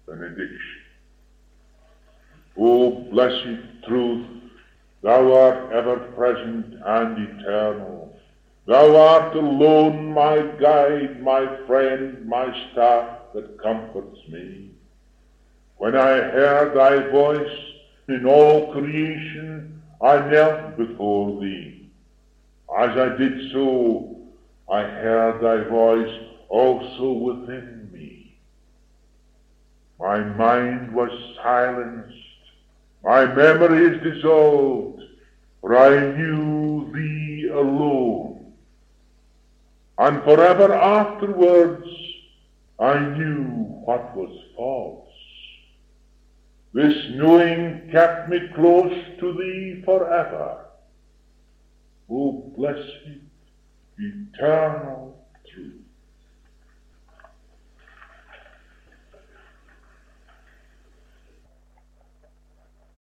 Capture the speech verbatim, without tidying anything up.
Benediction. O blessed truth, thou art ever present and eternal. Thou art alone my guide, my friend, my staff that comforts me. When I heard thy voice in all creation, I knelt before thee. As I did so, I heard thy voice also within me. My mind was silenced, my memory is dissolved, for I knew thee alone. And forever afterwards I knew what was false. This knowing kept me close to thee forever. O blessed, eternal,